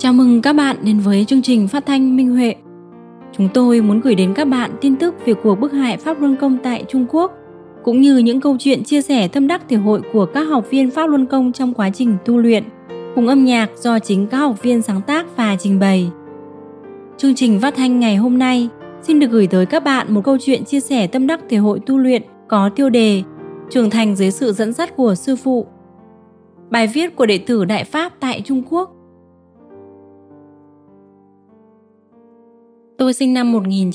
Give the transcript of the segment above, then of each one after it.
Chào mừng các bạn đến với chương trình phát thanh Minh Huệ. Chúng tôi muốn gửi đến các bạn tin tức về cuộc bức hại Pháp Luân Công tại Trung Quốc, cũng như những câu chuyện chia sẻ tâm đắc thể hội của các học viên Pháp Luân Công trong quá trình tu luyện, cùng âm nhạc do chính các học viên sáng tác và trình bày. Chương trình phát thanh ngày hôm nay xin được gửi tới các bạn một câu chuyện chia sẻ tâm đắc thể hội tu luyện có tiêu đề Trưởng thành dưới sự dẫn dắt của sư phụ. Bài viết của đệ tử Đại Pháp tại Trung Quốc. Tôi sinh năm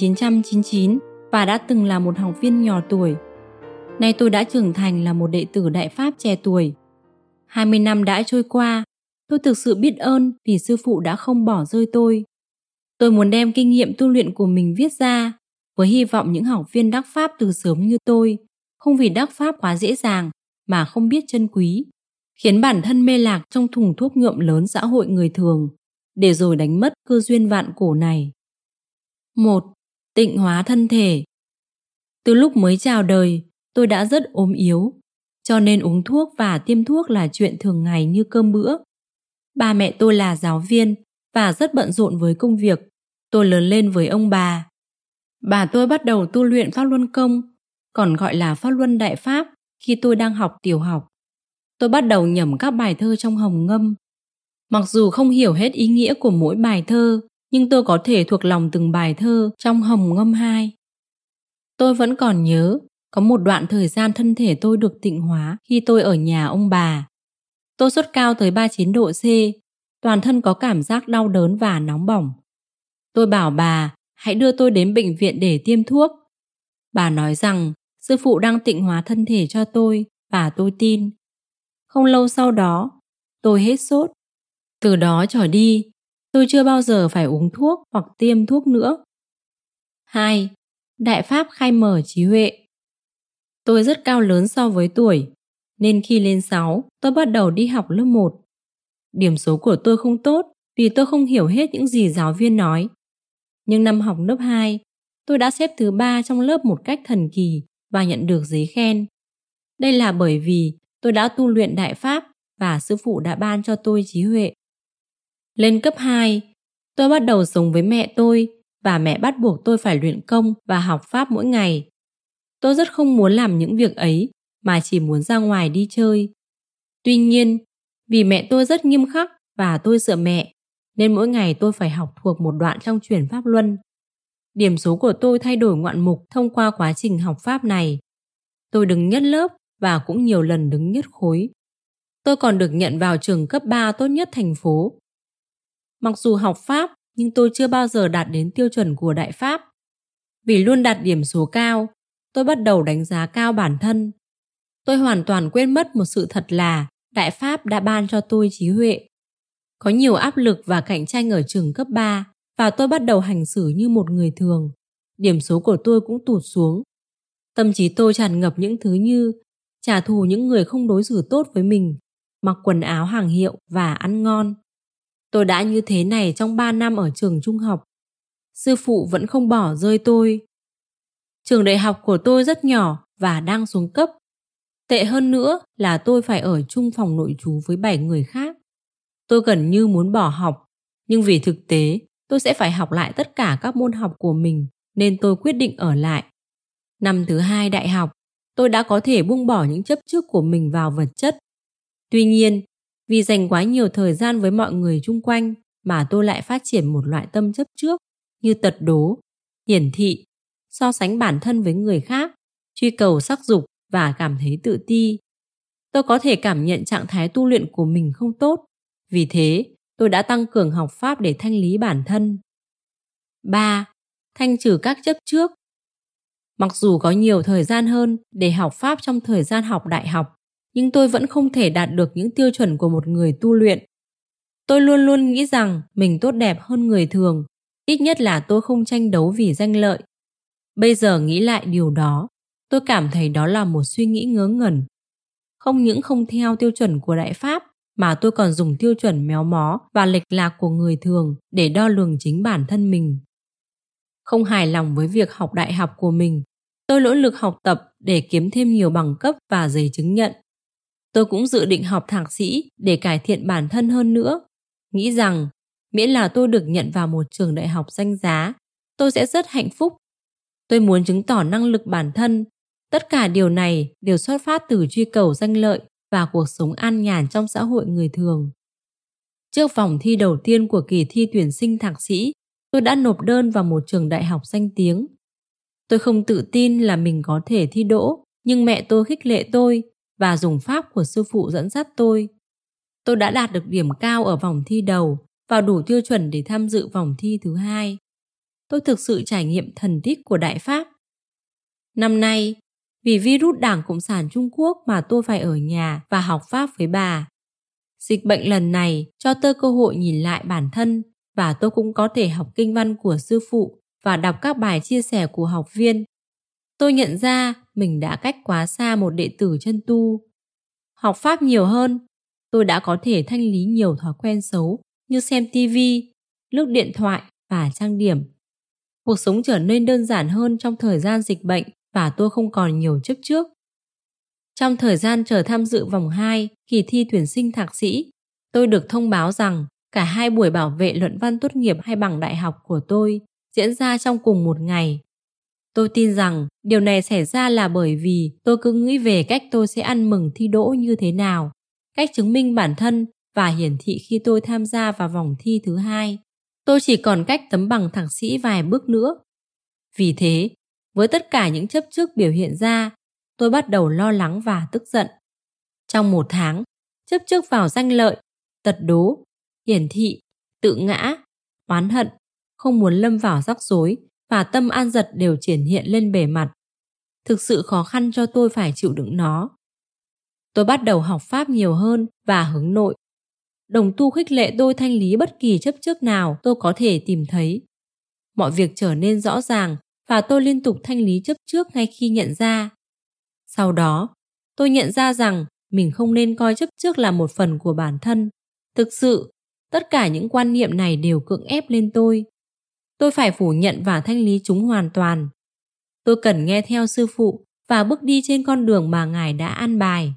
1999 và đã từng là một học viên nhỏ tuổi. Nay tôi đã trưởng thành là một đệ tử Đại Pháp trẻ tuổi. 20 năm đã trôi qua, tôi thực sự biết ơn vì sư phụ đã không bỏ rơi tôi. Tôi muốn đem kinh nghiệm tu luyện của mình viết ra, với hy vọng những học viên đắc Pháp từ sớm như tôi, không vì đắc Pháp quá dễ dàng mà không biết trân quý, khiến bản thân mê lạc trong thùng thuốc nhuộm lớn xã hội người thường, để rồi đánh mất cơ duyên vạn cổ này. 1. Tịnh hóa thân thể. Từ lúc mới chào đời, tôi đã rất ốm yếu, cho nên uống thuốc và tiêm thuốc là chuyện thường ngày như cơm bữa. Ba mẹ tôi là giáo viên và rất bận rộn với công việc. Tôi lớn lên với ông bà. Bà tôi bắt đầu tu luyện Pháp Luân Công, còn gọi là Pháp Luân Đại Pháp, khi tôi đang học tiểu học. Tôi bắt đầu nhẩm các bài thơ trong hồng ngâm. Mặc dù không hiểu hết ý nghĩa của mỗi bài thơ, nhưng tôi có thể thuộc lòng từng bài thơ trong hồng ngâm 2. Tôi vẫn còn nhớ, có một đoạn thời gian thân thể tôi được tịnh hóa khi tôi ở nhà ông bà. Tôi sốt cao tới 39 độ C, toàn thân có cảm giác đau đớn và nóng bỏng. Tôi bảo bà hãy đưa tôi đến bệnh viện để tiêm thuốc. Bà nói rằng sư phụ đang tịnh hóa thân thể cho tôi và tôi tin. Không lâu sau đó, tôi hết sốt. Từ đó trở đi, tôi chưa bao giờ phải uống thuốc hoặc tiêm thuốc nữa. 2. Đại Pháp khai mở trí huệ. Tôi rất cao lớn so với tuổi, nên khi lên 6, tôi bắt đầu đi học lớp 1. Điểm số của tôi không tốt vì tôi không hiểu hết những gì giáo viên nói. Nhưng năm học lớp 2, tôi đã xếp thứ 3 trong lớp một cách thần kỳ và nhận được giấy khen. Đây là bởi vì tôi đã tu luyện Đại Pháp và sư phụ đã ban cho tôi trí huệ. Lên cấp 2, tôi bắt đầu sống với mẹ tôi và mẹ bắt buộc tôi phải luyện công và học Pháp mỗi ngày. Tôi rất không muốn làm những việc ấy mà chỉ muốn ra ngoài đi chơi. Tuy nhiên, vì mẹ tôi rất nghiêm khắc và tôi sợ mẹ, nên mỗi ngày tôi phải học thuộc một đoạn trong Chuyển Pháp Luân. Điểm số của tôi thay đổi ngoạn mục thông qua quá trình học Pháp này. Tôi đứng nhất lớp và cũng nhiều lần đứng nhất khối. Tôi còn được nhận vào trường cấp 3 tốt nhất thành phố. Mặc dù học Pháp, nhưng tôi chưa bao giờ đạt đến tiêu chuẩn của Đại Pháp. Vì luôn đạt điểm số cao, tôi bắt đầu đánh giá cao bản thân. Tôi hoàn toàn quên mất một sự thật là Đại Pháp đã ban cho tôi trí huệ. Có nhiều áp lực và cạnh tranh ở trường cấp 3 và tôi bắt đầu hành xử như một người thường. Điểm số của tôi cũng tụt xuống. Tâm trí tôi tràn ngập những thứ như trả thù những người không đối xử tốt với mình, mặc quần áo hàng hiệu và ăn ngon. Tôi đã như thế này trong 3 năm ở trường trung học. Sư phụ vẫn không bỏ rơi tôi. Trường đại học của tôi rất nhỏ và đang xuống cấp. Tệ hơn nữa là tôi phải ở chung phòng nội trú với 7 người khác. Tôi gần như muốn bỏ học, nhưng vì thực tế tôi sẽ phải học lại tất cả các môn học của mình nên tôi quyết định ở lại. Năm thứ 2 đại học, tôi đã có thể buông bỏ những chấp trước của mình vào vật chất. Tuy nhiên, vì dành quá nhiều thời gian với mọi người chung quanh mà tôi lại phát triển một loại tâm chấp trước như tật đố, hiển thị, so sánh bản thân với người khác, truy cầu sắc dục và cảm thấy tự ti. Tôi có thể cảm nhận trạng thái tu luyện của mình không tốt, vì thế tôi đã tăng cường học Pháp để thanh lý bản thân. 3. Thanh trừ các chấp trước. Mặc dù có nhiều thời gian hơn để học Pháp trong thời gian học đại học, nhưng tôi vẫn không thể đạt được những tiêu chuẩn của một người tu luyện. Tôi luôn luôn nghĩ rằng mình tốt đẹp hơn người thường, ít nhất là tôi không tranh đấu vì danh lợi. Bây giờ nghĩ lại điều đó, tôi cảm thấy đó là một suy nghĩ ngớ ngẩn. Không những không theo tiêu chuẩn của Đại Pháp, mà tôi còn dùng tiêu chuẩn méo mó và lệch lạc của người thường để đo lường chính bản thân mình. Không hài lòng với việc học đại học của mình, tôi nỗ lực học tập để kiếm thêm nhiều bằng cấp và giấy chứng nhận. Tôi cũng dự định học thạc sĩ để cải thiện bản thân hơn nữa, nghĩ rằng Miễn là tôi được nhận vào một trường đại học danh giá, tôi sẽ rất hạnh phúc. Tôi muốn chứng tỏ năng lực bản thân. Tất cả điều này đều xuất phát từ truy cầu danh lợi và cuộc sống an nhàn trong xã hội người thường. Trước vòng thi đầu tiên của kỳ thi tuyển sinh thạc sĩ, tôi đã nộp đơn vào một trường đại học danh tiếng. Tôi không tự tin là mình có thể thi đỗ, nhưng mẹ tôi khích lệ tôi và dùng pháp của sư phụ dẫn dắt tôi. Tôi đã đạt được điểm cao ở vòng thi đầu và đủ tiêu chuẩn để tham dự vòng thi thứ hai. Tôi thực sự trải nghiệm thần tích của Đại Pháp. Năm nay, vì virus Đảng Cộng sản Trung Quốc mà tôi phải ở nhà và học Pháp với bà. Dịch bệnh lần này cho tôi cơ hội nhìn lại bản thân và tôi cũng có thể học kinh văn của sư phụ và đọc các bài chia sẻ của học viên. Tôi nhận ra mình đã cách quá xa một đệ tử chân tu. Học Pháp nhiều hơn, tôi đã có thể thanh lý nhiều thói quen xấu như xem TV, lướt điện thoại và trang điểm. Cuộc sống trở nên đơn giản hơn trong thời gian dịch bệnh và tôi không còn nhiều chấp trước. Trong thời gian chờ tham dự vòng 2 kỳ thi tuyển sinh thạc sĩ, tôi được thông báo rằng cả 2 buổi bảo vệ luận văn tốt nghiệp hay bằng đại học của tôi diễn ra trong cùng một ngày. Tôi tin rằng điều này xảy ra là bởi vì tôi cứ nghĩ về cách tôi sẽ ăn mừng thi đỗ như thế nào, cách chứng minh bản thân và hiển thị khi tôi tham gia vào vòng thi thứ hai. Tôi chỉ còn cách tấm bằng thạc sĩ vài bước nữa. Vì thế, với tất cả những chấp trước biểu hiện ra, tôi bắt đầu lo lắng và tức giận. Trong 1 tháng, chấp trước vào danh lợi, tật đố, hiển thị, tự ngã, oán hận, không muốn lâm vào rắc rối và tâm an dật đều triển hiện lên bề mặt. Thực sự khó khăn cho tôi phải chịu đựng nó. Tôi bắt đầu học Pháp nhiều hơn và hướng nội. Đồng tu khích lệ tôi thanh lý bất kỳ chấp trước nào tôi có thể tìm thấy. Mọi việc trở nên rõ ràng và tôi liên tục thanh lý chấp trước ngay khi nhận ra. Sau đó, tôi nhận ra rằng mình không nên coi chấp trước là một phần của bản thân. Thực sự, tất cả những quan niệm này đều cưỡng ép lên tôi. Tôi phải phủ nhận và thanh lý chúng hoàn toàn. Tôi cần nghe theo sư phụ và bước đi trên con đường mà Ngài đã an bài.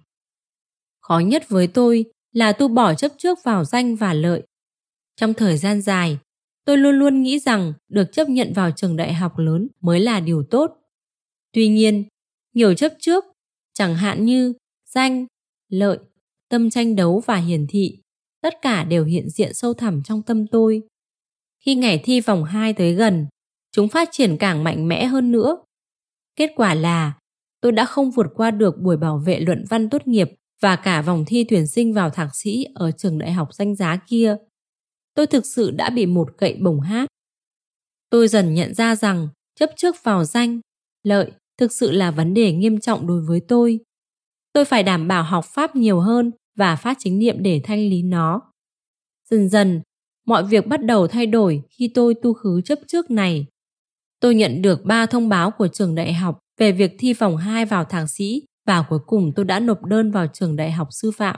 Khó nhất với tôi là tu bỏ chấp trước vào danh và lợi. Trong thời gian dài, tôi luôn luôn nghĩ rằng được chấp nhận vào trường đại học lớn mới là điều tốt. Tuy nhiên, nhiều chấp trước, chẳng hạn như danh, lợi, tâm tranh đấu và hiển thị, tất cả đều hiện diện sâu thẳm trong tâm tôi. Khi ngày thi vòng 2 tới gần, chúng phát triển càng mạnh mẽ hơn nữa. Kết quả là tôi đã không vượt qua được buổi bảo vệ luận văn tốt nghiệp và cả vòng thi tuyển sinh vào thạc sĩ ở trường đại học danh giá kia. Tôi thực sự đã bị một gậy bổng hát. Tôi dần nhận ra rằng chấp trước vào danh, lợi thực sự là vấn đề nghiêm trọng đối với tôi. Tôi phải đảm bảo học Pháp nhiều hơn và phát chính niệm để thanh lý nó. Dần dần, mọi việc bắt đầu thay đổi khi tôi tu khứ chấp trước này. Tôi nhận được 3 thông báo của trường đại học về việc thi vòng 2 vào thạc sĩ và cuối cùng tôi đã nộp đơn vào trường đại học sư phạm.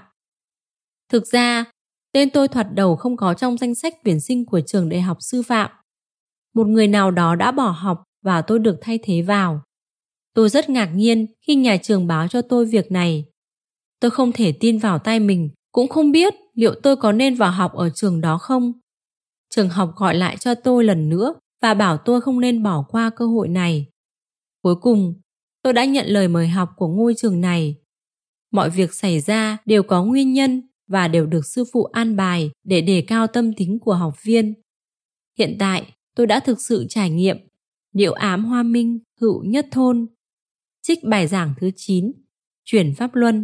Thực ra, tên tôi thoạt đầu không có trong danh sách tuyển sinh của trường đại học sư phạm. Một người nào đó đã bỏ học và tôi được thay thế vào. Tôi rất ngạc nhiên khi nhà trường báo cho tôi việc này. Tôi không thể tin vào tai mình, cũng không biết liệu tôi có nên vào học ở trường đó không. Trường học gọi lại cho tôi lần nữa và bảo tôi không nên bỏ qua cơ hội này. Cuối cùng, tôi đã nhận lời mời học của ngôi trường này. Mọi việc xảy ra đều có nguyên nhân và đều được sư phụ an bài để đề cao tâm tính của học viên. Hiện tại, tôi đã thực sự trải nghiệm Điệu ám hoa minh hữu nhất thôn. Trích bài giảng thứ 9, chuyển pháp luân.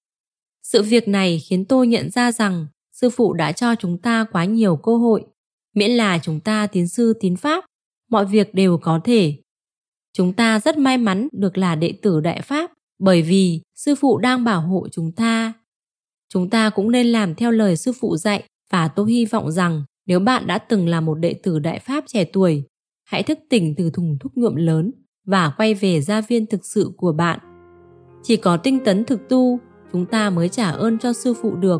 Sự việc này khiến tôi nhận ra rằng sư phụ đã cho chúng ta quá nhiều cơ hội. Miễn là chúng ta tín sư tín pháp, mọi việc đều có thể. Chúng ta rất may mắn được là đệ tử Đại Pháp bởi vì sư phụ đang bảo hộ chúng ta. Chúng ta cũng nên làm theo lời sư phụ dạy và tôi hy vọng rằng nếu bạn đã từng là một đệ tử Đại Pháp trẻ tuổi, hãy thức tỉnh từ thùng thuốc nhuộm lớn và quay về gia viên thực sự của bạn. Chỉ có tinh tấn thực tu, chúng ta mới trả ơn cho sư phụ được.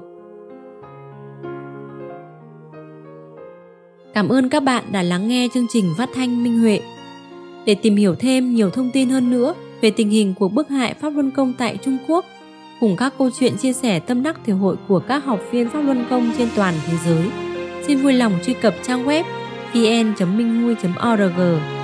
Cảm ơn các bạn đã lắng nghe chương trình phát thanh Minh Huệ. Để tìm hiểu thêm nhiều thông tin hơn nữa về tình hình cuộc bức hại Pháp Luân Công tại Trung Quốc, cùng các câu chuyện chia sẻ tâm đắc thể hội của các học viên Pháp Luân Công trên toàn thế giới, xin vui lòng truy cập trang web vn.minhui.org